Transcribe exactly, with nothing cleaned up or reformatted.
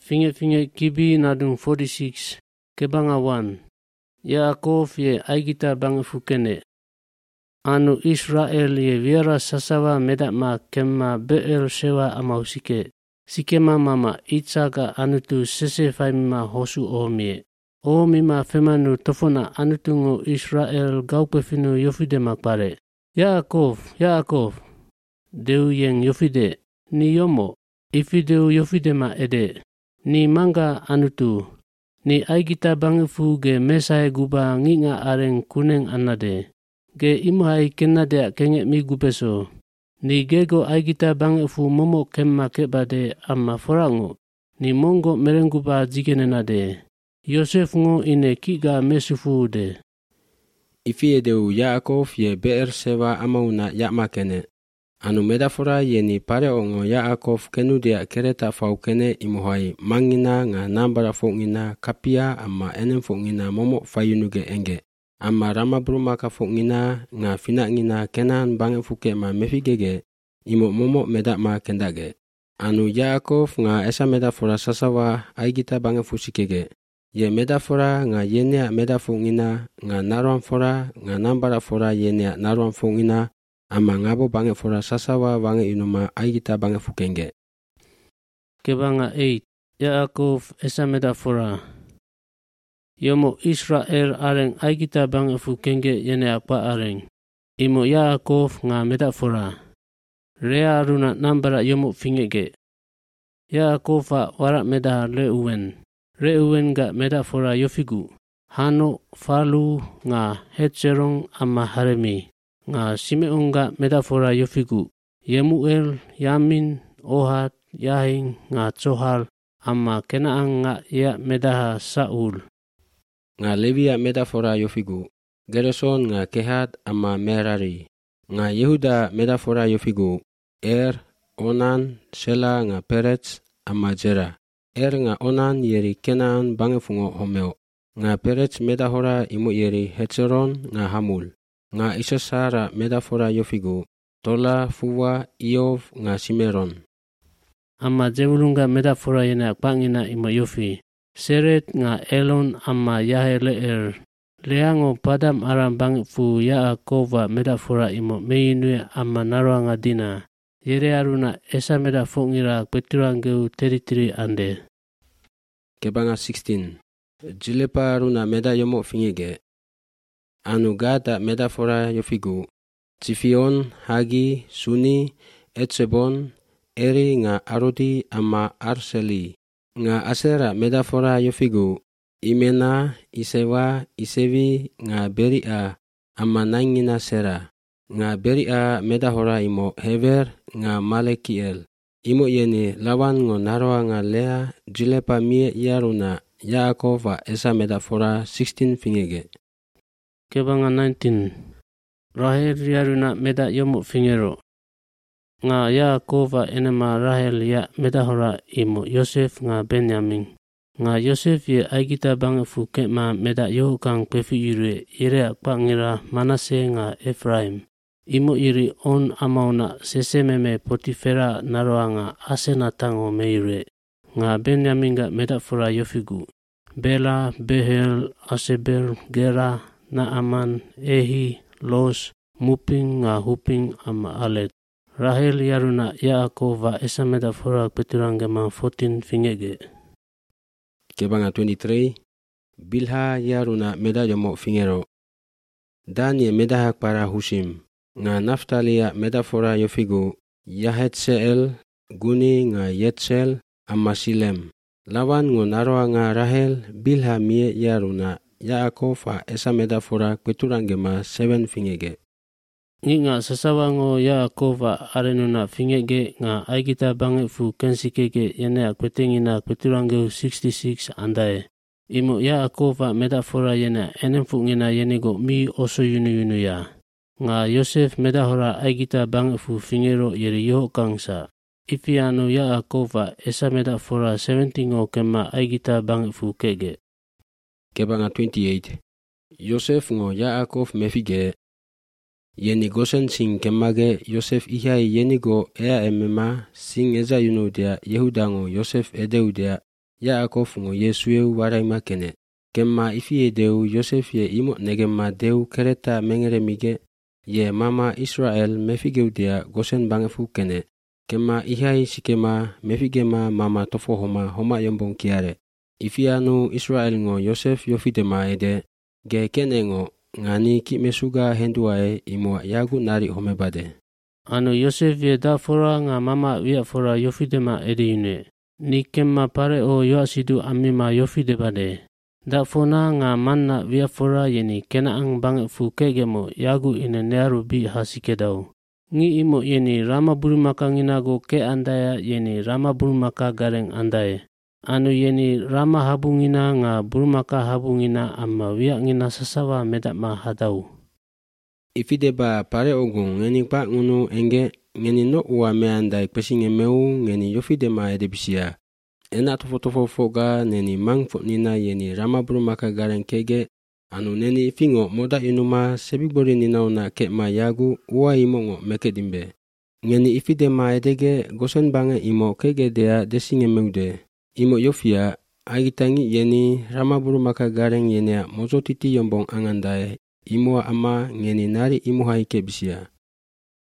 Finge-finge kibi nadung forty-six. Kebanga one. Yaakov ye aigita bang fukene. Anu Israel ye viera sasawa medakma kemma Be'er Shewa amausike. Sikema mama Itsaga anutu sese faimima hosu omie. O mima femanu tofona anutungo Israel gaupefinu yofide makpare. Yaakov, Yaakov. Deu yeng yofide. Ni yomo. Ifideu yofide ma ede. Ni manga anutu. Ni aigita bangifu ge mesae guba nginga areng kuneng anade. Ge imuhai kenadea kenge mi gupeso. Ni gego aigita bangifu momo kemma kebade amma forango. Ni mongo merenguba jigenenade. Yosef ngo ine kiga mesufu de. Ifi edeu Yaakov ye Be'er Shewa amauna yakmakene. Anu medafora ye ni pare ongo Yaakov kenudea kereta faukene imuhai mangina nga nambara fongina kapia amma enen fongina momo fayunuge enge. Amma rama brumaka fongina nga finangina kenan bange fuke ma mefigege imo momo medakma kendage. Anu Yaakov nga esa medafora sasawa aigita bange fusikege. Ye medafora nga yenea medafongina nga naruan fora nga nambara fora yenea naruan fongina amma ngabo bange fora sasawa bange inuma aigita bange fukenge. Kebanga eight. Yaakov esa medafora. Yomo Israel areng aigita bange fukenge yene apa areng. Imo Yaakov nga medafora. Rea runa nambara yomo fingege. Yaakova warak meda Reuven. Reuven ga medafora yofigu. Hano falu nga Hetserong amma haremi. Nga Simeon ga medafora yofigu. Yemuel, Yamin, Ohad, Yahin nga Tsohal amma Kenaan nga ya medaha Saul. Nga Levi ya medafora yofigu. Gerson nga Kehat amma Merari. Nga Yehuda medafora yofigu. Er, Onan, Shela nga Peretz amma Jera. Er nga Onan yeri Kenaan bangefungo homeo. Nga Peretz medahora imu yeri Hetzeron nga Hamul. Nga Isasara medafora yofigu. Tola, Fuwa, Iov nga Simeron. Amma Zebulunga medafora yena akpangina ima yofi. Seret nga Elon amma Yaheleer. Leango padam aram bangfu Yaakova medafora imo meinue amma narwa nga dina. Yere aruna esa medafongira peturangeu teritiri ande. Kebanga sixteen. Jilepa aruna meda yomo fingege. Anu gada medafora yofigu. Zifion, Hagi, Suni, Etsebon, Eri nga Arodi amma Arseli. Nga Asera medafora yofigu. Imena, Isewa, Isevi nga Beria amma nangina Sera. Nga Beria medahora imo Hever nga Malekiel. Imo yeni lawan ngo narwa nga Lea Jilepa mie yaruna Yaakova esa medafora sixteen fingege. Kebanga nineteen. Rahel yaruna meda yomo fingero. Nga Yaakova enema Rahel ya medahora imo Yosef nga Benjamin. Nga Yosef ye aigita bangefu kema meda yohukang pefi yure ire akpangira Manase nga Ephraim. Imo iri on amauna sesememe Potifera naroa nga asena tango meire. Nga Benjamin nga medafora yofigu. Bela, Behel, Asebel, Gera, Naaman, Ehi, Los, Muping nga Huping ama Alet. Rahel yaruna Yaakova esa medafora peturangema fourteen fingege. Kebanga twenty-three. Bilha yaruna meda yomo fingero. Dan ye medahak para Hushim. Nga Naftalia medafora yofigu. Yahetzel, Guni nga Yetzel, amma Silem. Lawan ngo naroa nga Rahel, Bilha mie yaruna Yaakova esa medafora peturangema seven fingege. Nga sasawango Yaakova arenuna fingege nga aigita bangefu kensikege yene akwetengina peturangeu sixty-six andae. Imo Yaakova medafora yene enemfu ngina yenego mi oso yunu yunu ya. Nga Yosef medahora aigita bangefu fingero yeri yohokangsa. Ifiano Yaakova esa medafora seventeen o kema aigita bangefu kege. Kebanga twenty-eight. Yosef ngo Yaakov mefige. Yeni Gosen sing kemage Yosef ihai yenigo ea emema sing eza yunu dia Yehuda ngo Yosef edeu dia Yaakov ngo Yesueu waraima kene. Kemma ifie deu Yosef ye imo negemma deu kereta mengeremige ye mama Israel mefigeudia Gosen bangefu kene. Kemma ihai sikema mefigema mama tofohoma homa yombong kiare. Ifianu Israel ngo Yosef yofidema ede ge kene ngo ngani kimesuga henduae imo yagu nari homebade. Anu Yosef ye da fora nga mama via fora yofidema ede yune. Ni kemma pare o yoasidu amima yofidebade. Da fona nga manna via fora yeni kenaang bangefu kegemo yagu ine nearu bi hasikedau. Ngi imo yeni rama burumaka nginago ke andaya yeni rama burumaka gareng andaye. Anu yeni rama habungina nga burumaka habungina amma wia ngina sasawa medakma hadau. Ifideba pare ogung ngeni pa ngunu enge ngeni no uwa meandai pesinge meu ngeni yofidema edebisia. Ena tofo-tofo foga neni mangfo nina yeni rama burumaka gareng kege anu neni fingo moda inuma sebibori ninauna kekma yagu uwa imongo mekedimbe. Ngeni ifidema edege Gosen bange imo kege dea desinge meude. Imo yofia agitangi yeni rama burumaka gareng yenea mozo titi yombong angandae imo ama ngeni nari imo hai kebisia.